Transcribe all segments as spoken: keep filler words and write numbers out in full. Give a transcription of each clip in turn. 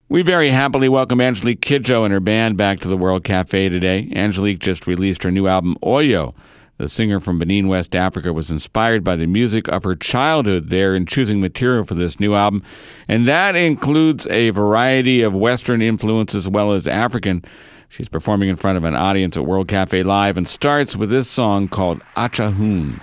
We very happily welcome Angelique Kidjo and her band back to the World Cafe today. Angelique just released her new album, Oyo. The singer from Benin, West Africa, was inspired by the music of her childhood there in choosing material for this new album, and that includes a variety of Western influence as well as African. She's performing in front of an audience at World Cafe Live and starts with this song called Achahun.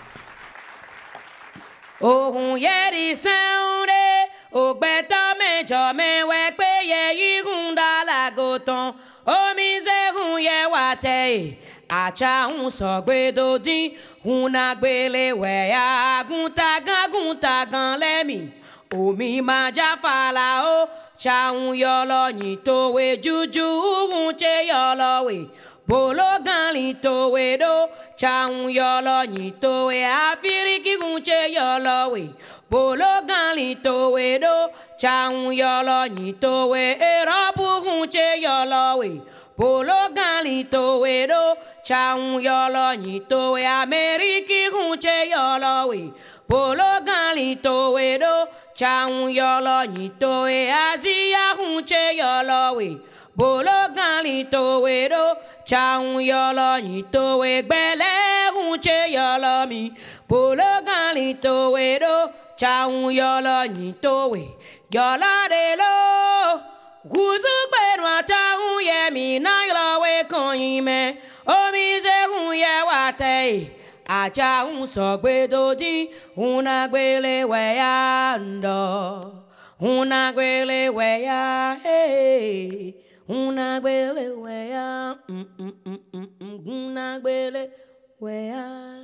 Oh, yeah, the sound, oh, better me, me, work, pay, yeah, you gunda la goton, oh, me, ze, hun, yeah, wate, acha, un, so, gbedo, din, huna, gbele, we, ya, gunta, gan, gunta, gan, le, mi, oh, mi, ma, ja, fala, oh, cha, un, yolo, nito, we, juju, un, che, yolo, we, bolo gan lito we do cha un yolo nyito we afiriki gunche yolo we bolo gan lito we do cha un yolo nyito we erobu gunche yolo we bolo gan lito we do cha un yolo nyito we ameriki gunche yolo we bolo gan lito we do cha un yolo nyito we azia gunche yolo we bolo gan lito we do cha un yolo nyito we gbele unche yolo mi bolo gan lito we do cha un yolo nyito we yolo de lo guzu gbenwa cha un ye mi na yolo we konime o mi ze un ye wate acha un so gbedo di una gbele we ya ndo una gbele we ya hey una gbele wea, mm mm mm mm mm, una gbele wea.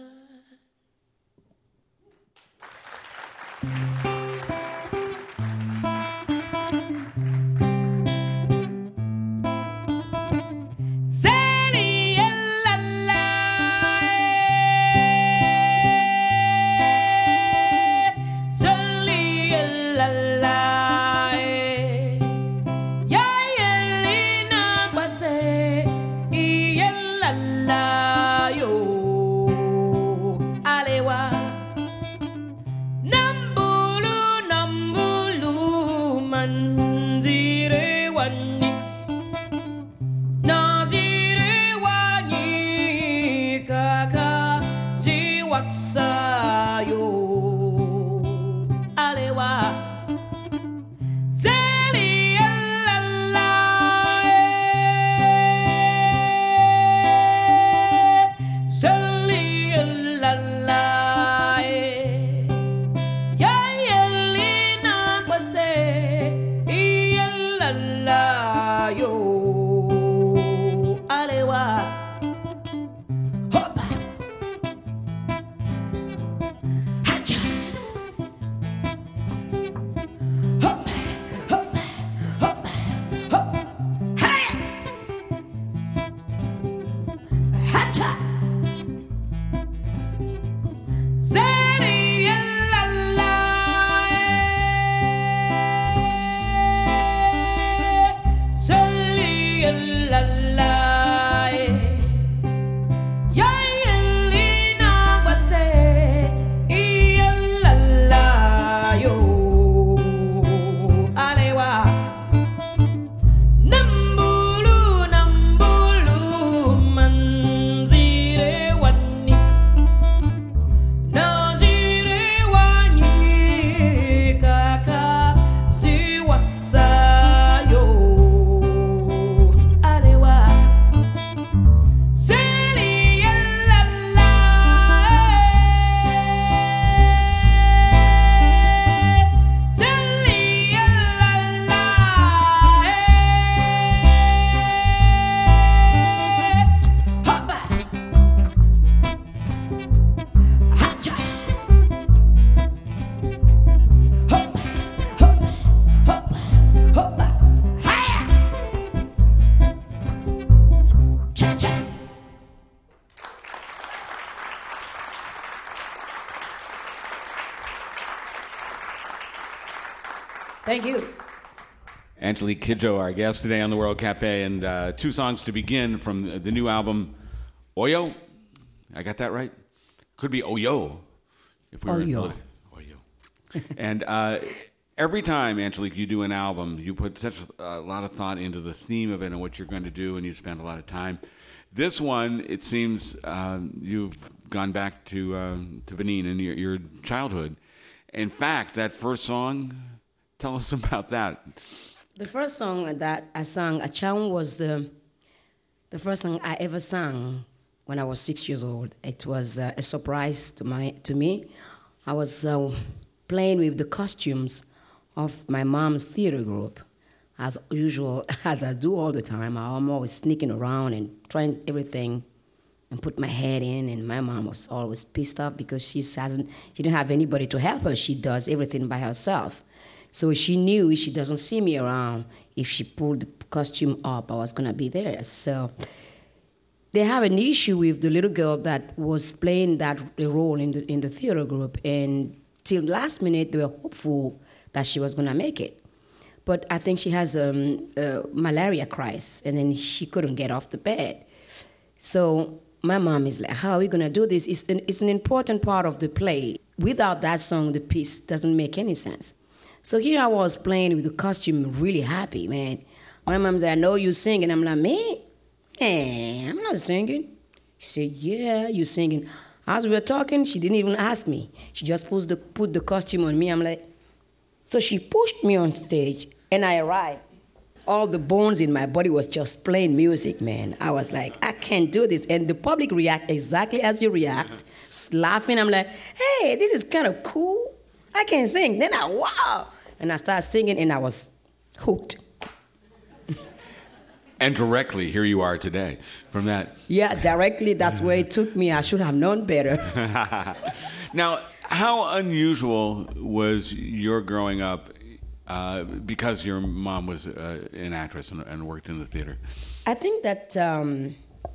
Thank you. Angelique Kidjo, our guest today on the World Cafe, and uh, two songs to begin from the, the new album, Oyo. I got that right? Could be Oyo. If we were Oyo. in Oyo. And uh, every time, Angelique, you do an album, you put such a lot of thought into the theme of it and what you're going to do, and you spend a lot of time. This one, it seems um, you've gone back to um, to Benin and your, your childhood. In fact, that first song, tell us about that. The first song that I sang, Achang, was the, the first song I ever sang when I was six years old. It was uh, a surprise to my to me. I was uh, playing with the costumes of my mom's theater group. As usual, as I do all the time, I'm always sneaking around and trying everything and put my head in, and my mom was always pissed off because she hasn't, she didn't have anybody to help her. She does everything by herself. So she knew if she doesn't see me around, if she pulled the costume up, I was gonna be there. So they have an issue with the little girl that was playing that role in the in the theater group, and till last minute they were hopeful that she was gonna make it. But I think she has um, a malaria crisis, and then she couldn't get off the bed. So my mom is like, how are we going to do this? It's an, it's an important part of the play. Without that song, the piece doesn't make any sense. So here I was playing with the costume, really happy, man. My mom said, I know you sing. And I'm like, me? Hey, I'm not singing. She said, yeah, you singing. As we were talking, she didn't even ask me. She just put the, put the costume on me. I'm like, so she pushed me on stage, and I arrived. All the bones in my body was just playing music, man. I was like, I can't do this. And the public react exactly as you react, laughing. I'm like, hey, this is kind of cool. I can sing. Then I, wow. And I started singing, and I was hooked. And directly, here you are today from that. Yeah, directly, that's where it took me. I should have known better. Now, how unusual was your growing up uh, because your mom was uh, an actress and, and worked in the theater? I think that um,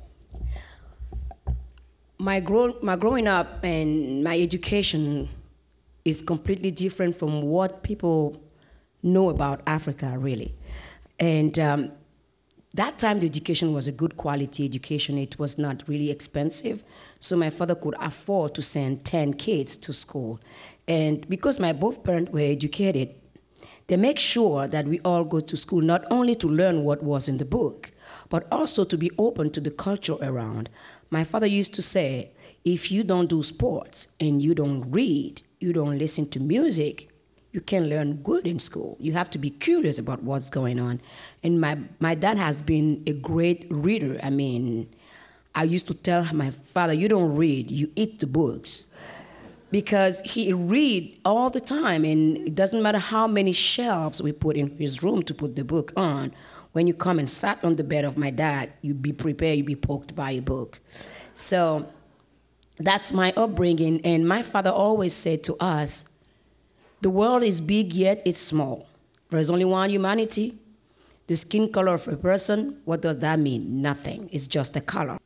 my, grow- my growing up and my education is completely different from what people know about Africa, really. And um, that time, the education was a good quality education. It was not really expensive. So my father could afford to send ten kids to school. And because my both parents were educated, they make sure that we all go to school, not only to learn what was in the book, but also to be open to the culture around. My father used to say, if you don't do sports and you don't read, you don't listen to music, you can learn good in school. You have to be curious about what's going on. And my, my dad has been a great reader. I mean, I used to tell my father, you don't read, you eat the books. Because he read all the time, and it doesn't matter how many shelves we put in his room to put the book on. When you come and sat on the bed of my dad, you be prepared, you be poked by a book. So that's my upbringing. And my father always said to us, the world is big, yet it's small. There is only one humanity. The skin color of a person, what does that mean? Nothing. It's just a color.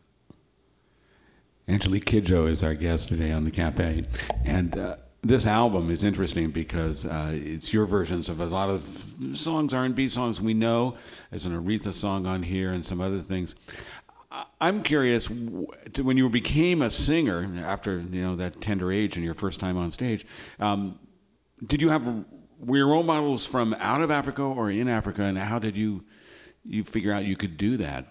Angelique Kidjo is our guest today on the Cafe. And uh, this album is interesting because uh, it's your versions of a lot of songs, R and B songs we know. There's an Aretha song on here and some other things. I'm curious, when you became a singer after you know that tender age and your first time on stage, um, did you have, were your role models from out of Africa or in Africa, and how did you you figure out you could do that?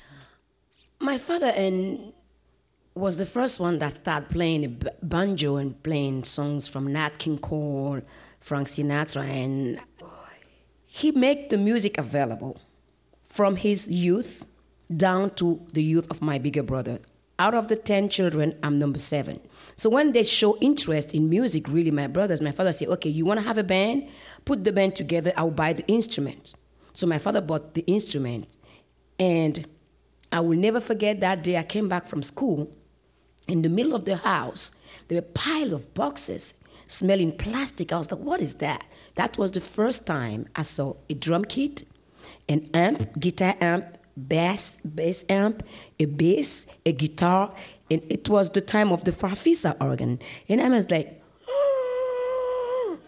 My father and was the first one that started playing b- banjo and playing songs from Nat King Cole, Frank Sinatra, and he made the music available from his youth down to the youth of my bigger brother. Out of the ten children, I'm number seven. So when they show interest in music, really, my brothers, my father said, okay, you want to have a band? Put the band together, I'll buy the instrument. So my father bought the instrument. And I will never forget that day I came back from school. In the middle of the house, there were a pile of boxes smelling plastic. I was like, what is that? That was the first time I saw a drum kit, an amp, guitar amp, bass, bass amp, a bass, a guitar, and it was the time of the Farfisa organ. And I was like, oh,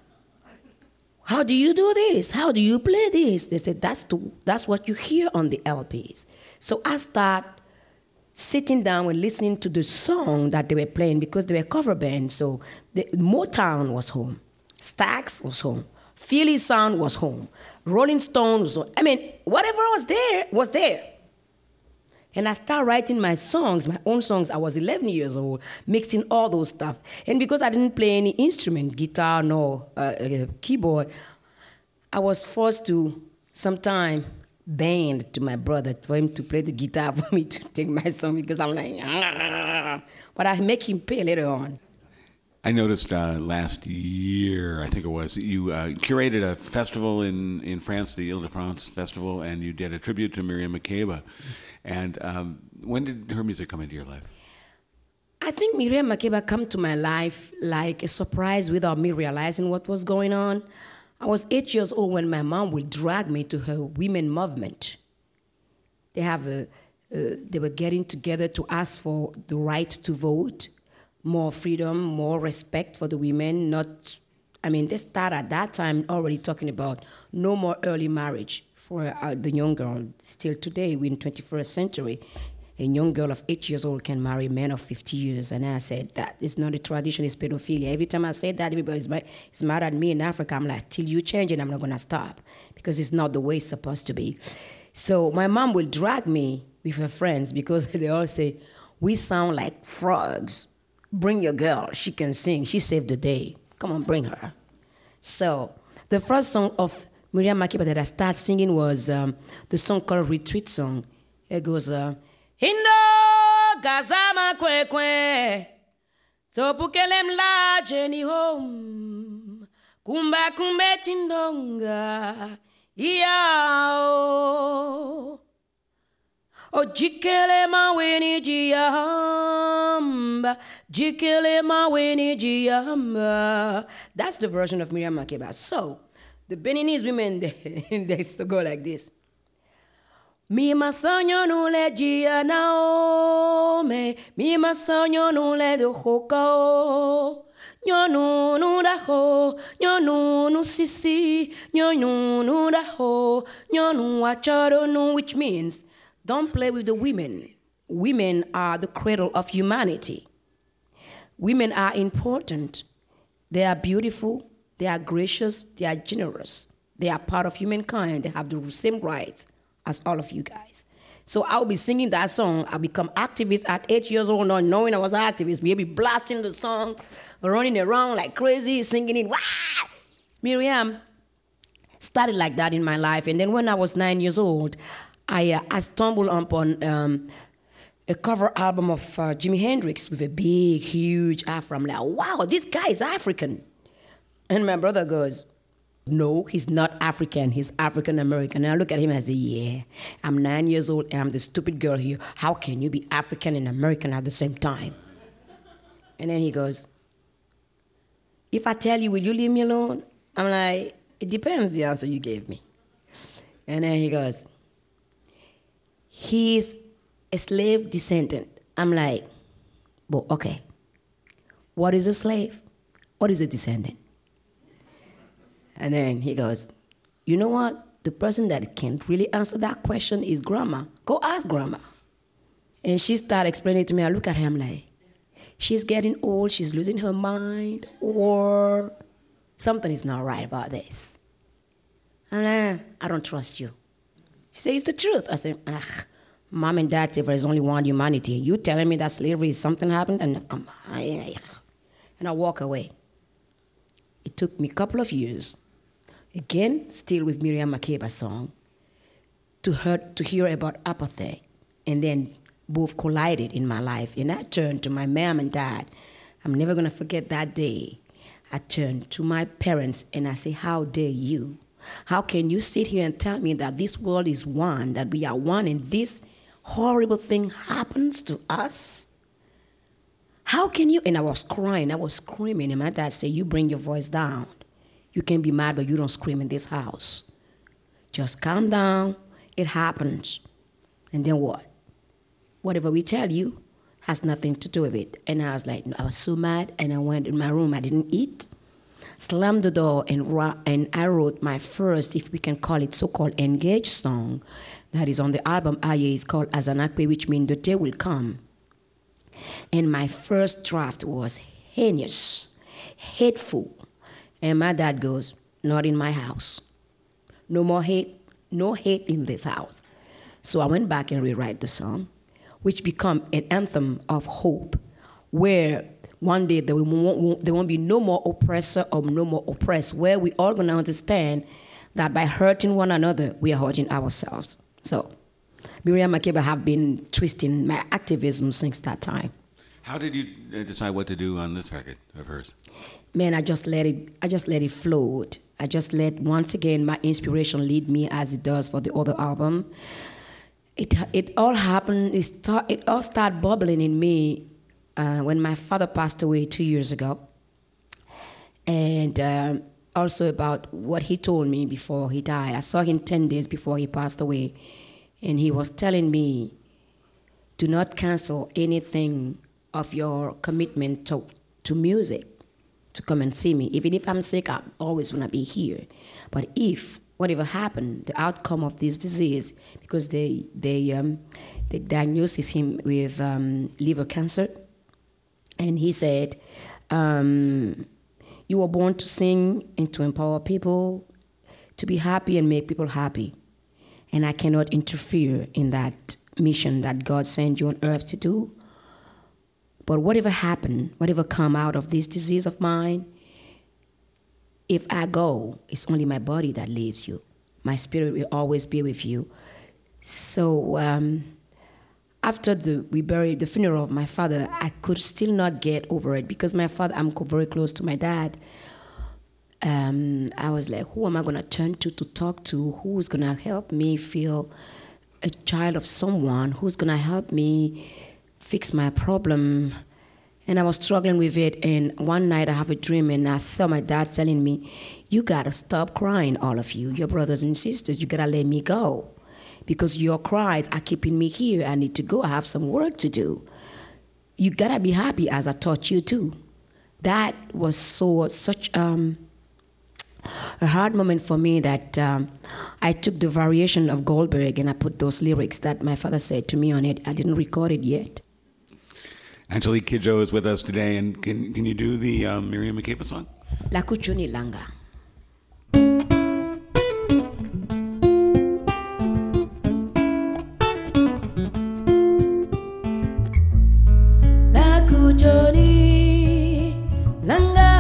how do you do this? How do you play this? They said, that's, the, that's what you hear on the L Ps. So I started sitting down and listening to the song that they were playing because they were a cover band. So the, Motown was home. Stax was home. Philly sound was home. Rolling Stones was, I mean, whatever was there was there. And I started writing my songs, my own songs. I was eleven years old, mixing all those stuff. And because I didn't play any instrument, guitar, nor uh, uh, keyboard, I was forced to sometime bend to my brother for him to play the guitar for me to take my song because I'm like, ah. But I make him pay later on. I noticed uh, last year, I think it was, you uh, curated a festival in, in France, the Ile-de-France Festival, and you did a tribute to Miriam Makeba. And um, when did her music come into your life? I think Miriam Makeba came to my life like a surprise without me realizing what was going on. I was eight years old when my mom would drag me to her women movement. They have a, uh, they were getting together to ask for the right to vote, more freedom, more respect for the women. Not, I mean, they started at that time already talking about no more early marriage for uh, the young girl. Still today, we're in the twenty-first century. A young girl of eight years old can marry a man of fifty years. And I said, that is not a tradition, it's pedophilia. Every time I say that, everybody's mad, is mad at me in Africa. I'm like, till you change it, I'm not going to stop. Because it's not the way it's supposed to be. So my mom will drag me with her friends because they all say, we sound like frogs. Bring your girl, she can sing. She saved the day. Come on, bring her. So the first song of Miriam Makeba that I started singing was um, the song called Retreat Song. It goes, uh, Hindo gazama kwe kwe topukelem la jeni home kumba kumbe tindonga yao o jikele maweni jiyamba jikele maweni jiyamba. That's the version of Miriam Makeba. So the Beninese women they, they used to go like this. Mi masonyo nule jia naome, mi masonyo nule do hokao, nyonu nuda ho, nyonu nu sisi, nyonu nuda ho, nyonu wacharo nu, which means don't play with the women. Women are the cradle of humanity. Women are important. They are beautiful, they are gracious, they are generous. They are part of humankind. They have the same rights as all of you guys. So I'll be singing that song. I'll become activist at eight years old, not knowing I was an activist. Maybe blasting the song, running around like crazy, singing it. Wah! Miriam started like that in my life. And then when I was nine years old, I, uh, I stumbled upon um, a cover album of uh, Jimi Hendrix with a big, huge afro. I'm like, wow, this guy is African. And my brother goes, no, he's not African. He's African-American. And I look at him and I say, yeah, I'm nine years old and I'm the stupid girl here. How can you be African and American at the same time? And then he goes, if I tell you, will you leave me alone? I'm like, it depends the answer you gave me. And then he goes, he's a slave descendant. I'm like, well, okay. What is a slave? What is a descendant? And then he goes, you know what? The person that can't really answer that question is Grandma. Go ask Grandma. And she started explaining to me. I look at her, I'm like, she's getting old, she's losing her mind, or something is not right about this. I'm like, I don't trust you. She said, it's the truth. I said, ah, Mom and Dad say there's only one humanity. You telling me that slavery is something happened? And come on. And I walk away. It took me a couple of years, again, still with Miriam Makeba's song, to, hear, to hear about apartheid. And then both collided in my life. And I turned to my mom and dad. I'm never going to forget that day. I turned to my parents and I say, how dare you? How can you sit here and tell me that this world is one, that we are one, and this horrible thing happens to us? How can you? And I was crying, I was screaming, and my dad said, you bring your voice down. You can be mad, but you don't scream in this house. Just calm down, it happens. And then what? Whatever we tell you has nothing to do with it. And I was like, I was so mad, and I went in my room, I didn't eat, slammed the door, and, and I wrote my first, if we can call it so-called engaged song, that is on the album Aye, it's called Azanakwe, which means the day will come. And my first draft was heinous, hateful. And my dad goes, not in my house. No more hate, no hate in this house. So I went back and rewrite the song, which become an anthem of hope, where one day there, won't, there won't be no more oppressor or no more oppressed, where we all going to understand that by hurting one another, we are hurting ourselves. So Miriam Makeba have been twisting my activism since that time. How did you decide what to do on this record of hers? Man, I just let it, I just let it float. I just let, once again, my inspiration lead me as it does for the other album. It it all happened, it, start, it all started bubbling in me uh, when my father passed away two years ago. And um, also about what he told me before he died. I saw him ten days before he passed away. And he was telling me, do not cancel anything of your commitment to, to music, to come and see me. Even if I'm sick, I'm always going to be here. But if whatever happened, the outcome of this disease, because they they um, they diagnosed him with um, liver cancer, and he said, um, you were born to sing and to empower people, to be happy and make people happy. And I cannot interfere in that mission that God sent you on earth to do. But whatever happened, whatever come out of this disease of mine, if I go, it's only my body that leaves you. My spirit will always be with you. So um, after the, we buried the funeral of my father, I could still not get over it because my father, I'm very close to my dad. Um, I was like, who am I going to turn to to talk to? Who's going to help me feel a child of someone? Who's going to help me fix my problem? And I was struggling with it. And one night I have a dream and I saw my dad telling me, you got to stop crying, all of you, your brothers and sisters. You got to let me go because your cries are keeping me here. I need to go. I have some work to do. You got to be happy as I taught you too. That was so such um, a hard moment for me that um, I took the variation of Goldberg and I put those lyrics that my father said to me on it. I didn't record it yet. Angelique Kidjo is with us today, and can can you do the um, Miriam Makeba song? La Kuchuni Langa. La Kuchuni Langa.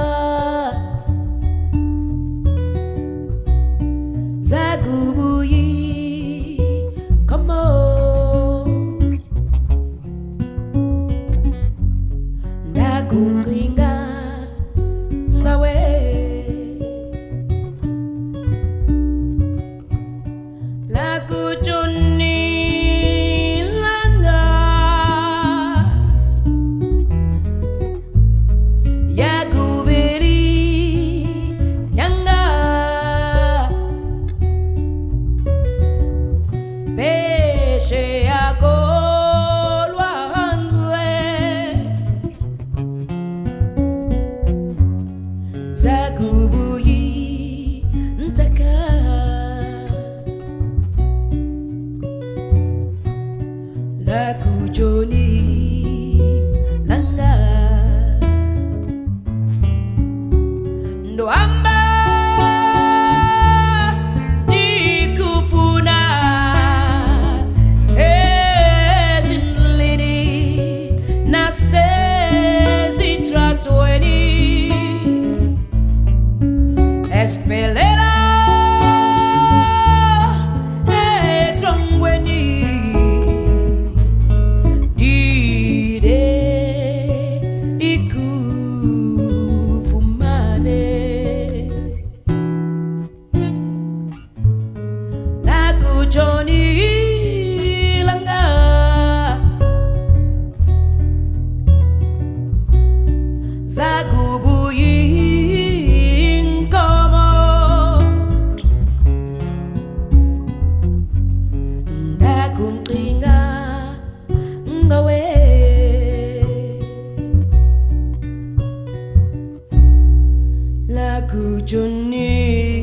Zagubuyi, come on. Dakunringa, ngawe. La kuchuni langa, yakuveri yanga. Peshe yako lwanzwe zakubuyi ntaka la kujoni langa ndo amba Johnny Langa Zagubuyi Nkomo Ndakunqinga ngawe La Johnny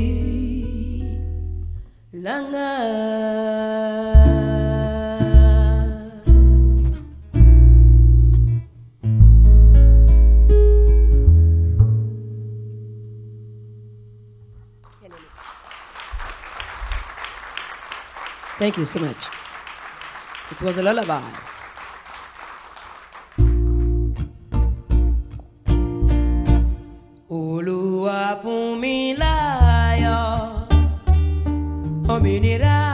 Langa. Thank you so much. It was a lullaby. Olúwa fún mi láyọ̀, òmìnira.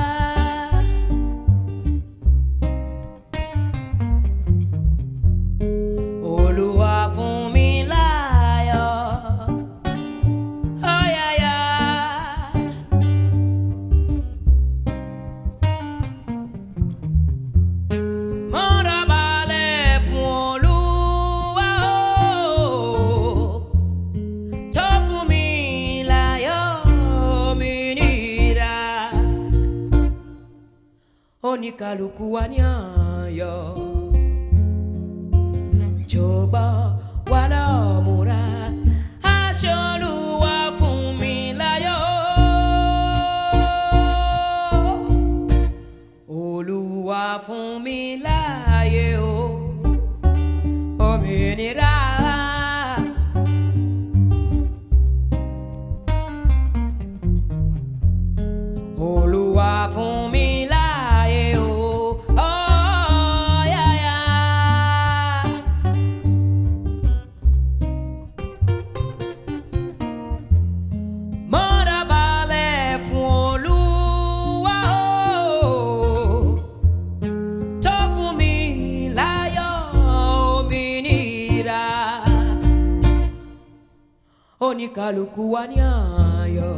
Olúwa fún mi láyọ̀, oh yeah yeah. Mo dọ̀bálẹ̀ fún Olúwa o, tó fún mi láyọ̀, òmìnira. Oníkálukú wa ní ayọ̀. Jọ̀gbọ́ wà lọ́múra, aṣọ Olúwa fún mi láyọ̀. Olúwa fún mi láyé o, òmìnira. Olúwa fún mi láyé o, oh yeah yeah. Mo dọ̀bálẹ̀ fún Olúwa o, tó fún mi láyọ̀, òmìnira. Oníkálukú wa ní ayọ̀.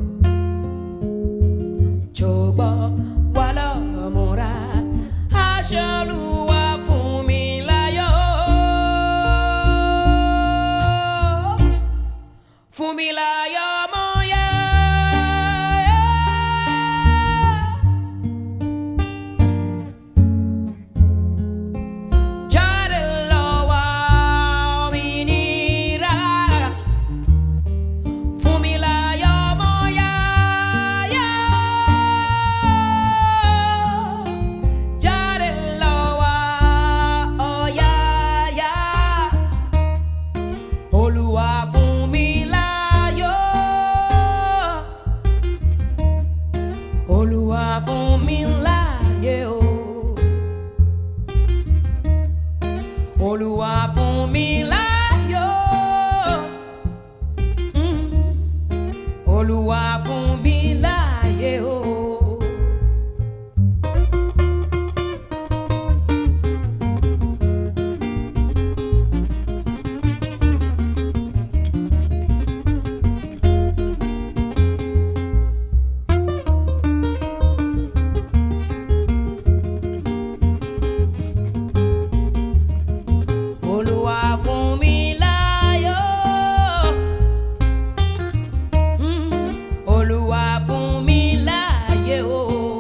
Jọ̀gbọ́ wà lọ́múra, aṣọ Olúwa fún mi láyọ̀. Fún mi láyọ̀, mo yá. Jáde lọ wá òmìnira. Fún mi láyọ̀, mo yá. Jáde lọ wá, oh yeah yeah. Olúwa fún mi láyọ̀. Olúwa fún mi láyé o. Olúwa fún mi láyọ̀. Mm. Olúwa fún mi láyé o. Olúwa fún mi láyọ̀. Mm. Olúwa fún mi láyé o.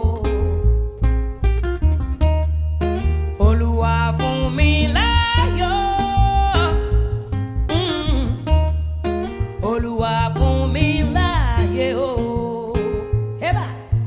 Olúwa fún mi láyọ̀. Mm. Olúwa fún mi láyé o. Eba.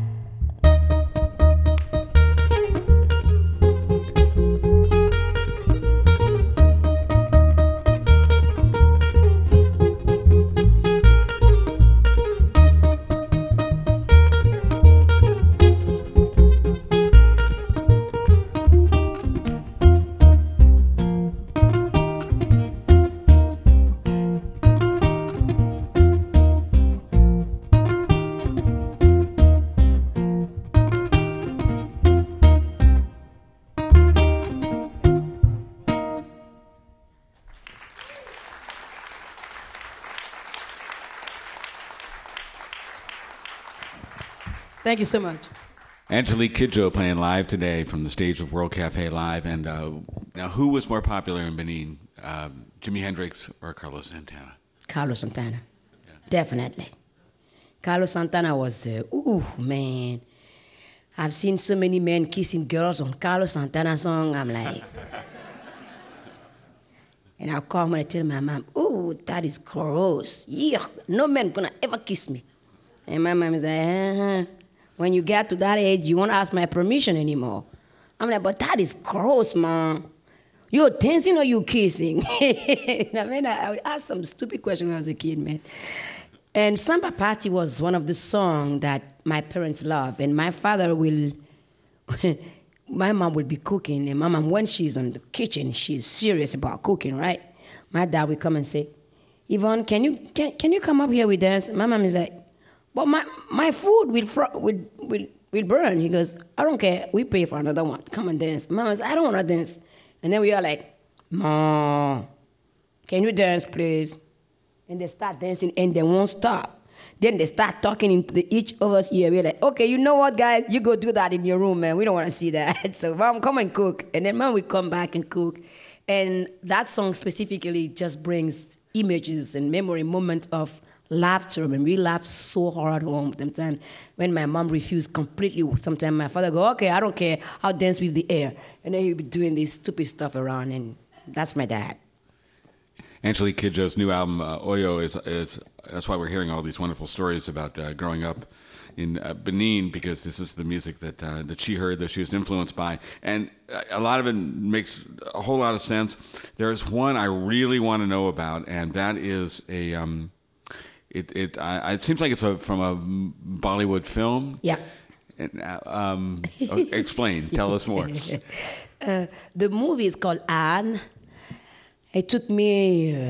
Thank you so much. Angelique Kidjo playing live today from the stage of World Cafe Live. And uh, now, who was more popular in Benin, um, Jimi Hendrix or Carlos Santana? Carlos Santana. Yeah. Definitely. Carlos Santana was, uh, ooh, man. I've seen so many men kissing girls on Carlos Santana song. I'm like, and I'll call home and tell my mom, ooh, that is gross. Yuck. No man gonna ever kiss me. And my mom is like, uh-huh. When you get to that age, you won't ask my permission anymore. I'm like, but that is gross, Mom. You're dancing or you kissing? I mean, I, I would ask some stupid question when I was a kid, man. And Samba Party was one of the songs that my parents love. And my father will, my mom will be cooking. And my mom, when she's in the kitchen, she's serious about cooking, right? My dad will come and say, Yvonne, can you can, can you come up here with dance? My mom is like, but my, my food will, fr- will, will, will burn. He goes, I don't care. We pay for another one. Come and dance. Mama says, I don't want to dance. And then we are like, Mom, can you dance, please? And they start dancing, and they won't stop. Then they start talking into the, each of us ear. We're like, okay, you know what, guys? You go do that in your room, man. We don't want to see that. So, Mom, come and cook. And then Mom will come back and cook. And that song specifically just brings images and memory moments of laughter. I mean, we laughed so hard at home sometimes. When my mom refused completely, sometimes my father go, okay, I don't care. I'll dance with the air. And then he'll be doing this stupid stuff around, and that's my dad. Angelique Kidjo's new album, uh, Oyo, is, is that's why we're hearing all these wonderful stories about uh, growing up in uh, Benin, because this is the music that uh, that she heard, that she was influenced by. And a lot of it makes a whole lot of sense. There's one I really want to know about, and that is a... Um, it it uh, it seems like it's a, from a Bollywood film. Yeah. And, uh, um, explain. Tell us more. Uh, the movie is called Anne. It took me uh,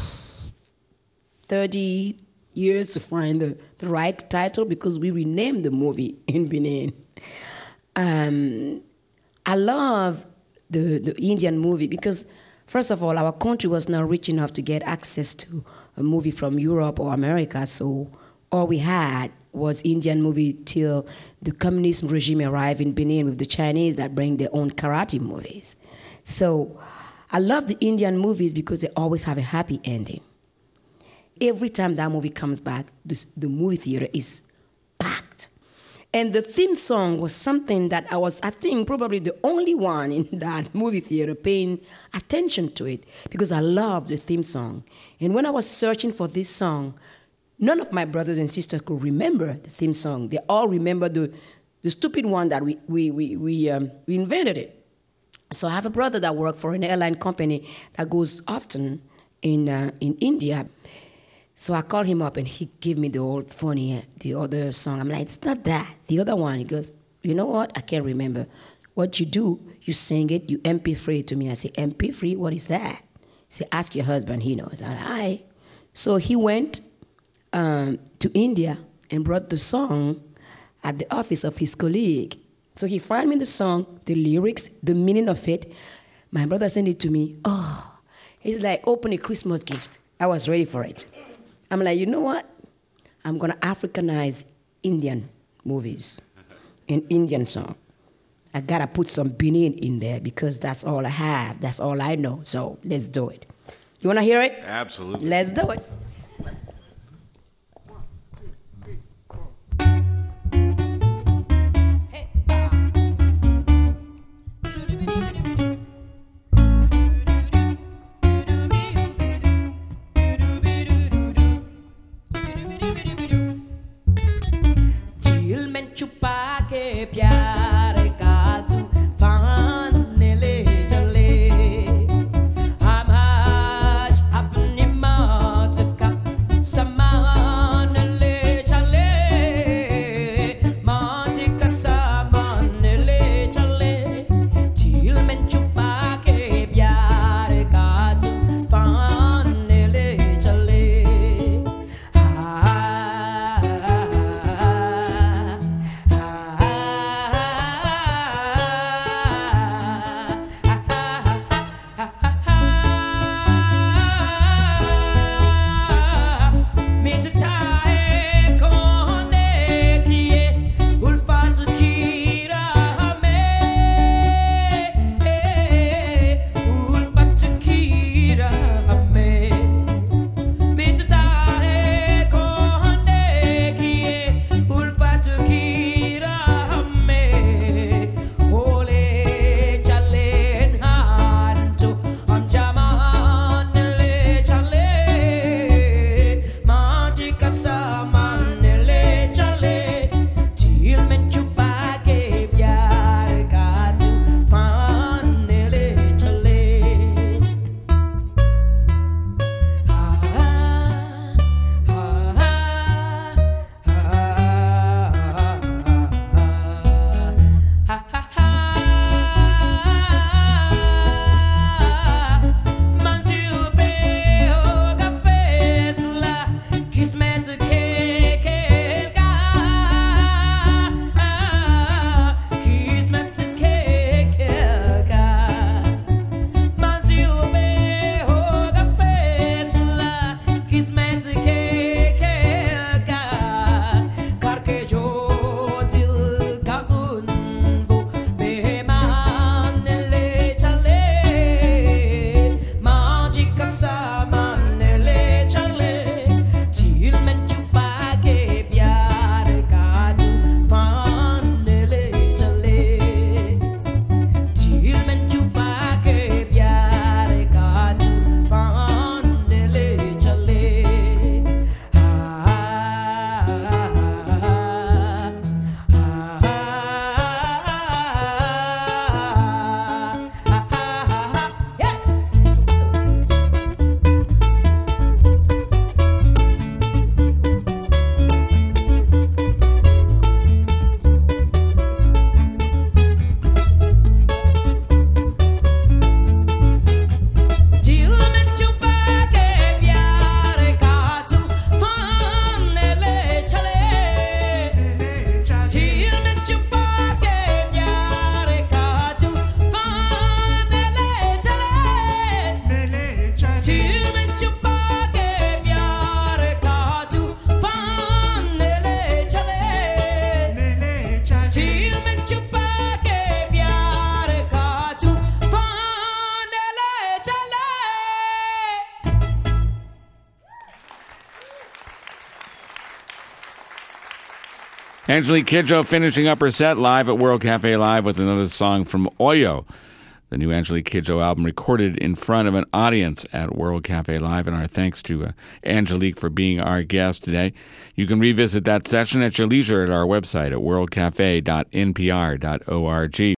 thirty years to find the, the right title because we renamed the movie in Benin. Um, I love the, the Indian movie because, first of all, our country was not rich enough to get access to a movie from Europe or America, so all we had was Indian movie till the communist regime arrived in Benin with the Chinese that bring their own karate movies. So I love the Indian movies because they always have a happy ending. Every time that movie comes back, the, the movie theater is packed. And the theme song was something that I was, I think, probably the only one in that movie theater paying attention to it because I love the theme song. And when I was searching for this song, none of my brothers and sisters could remember the theme song. They all remember the, the stupid one that we, we, we, we, um, we invented it. So I have a brother that worked for an airline company that goes often in, uh, in India. So I called him up, and he gave me the old funny, the other song. I'm like, it's not that. The other one. He goes, you know what? I can't remember. What you do, you sing it, you M P three it to me. I say, M P three? What is that? He said, ask your husband. He knows. I'm like, hi. So he went um, to India and brought the song at the office of his colleague. So he found me the song, the lyrics, the meaning of it. My brother sent it to me. Oh, it's like open a Christmas gift. I was ready for it. I'm like, you know what? I'm going to Africanize Indian movies and Indian song. I got to put some Benin in there because that's all I have. That's all I know. So let's do it. You want to hear it? Absolutely. Let's do it. Angelique Kidjo finishing up her set live at World Cafe Live with another song from Oyo, the new Angelique Kidjo album recorded in front of an audience at World Cafe Live. And our thanks to uh, Angelique for being our guest today. You can revisit that session at your leisure at our website at world cafe dot n p r dot org.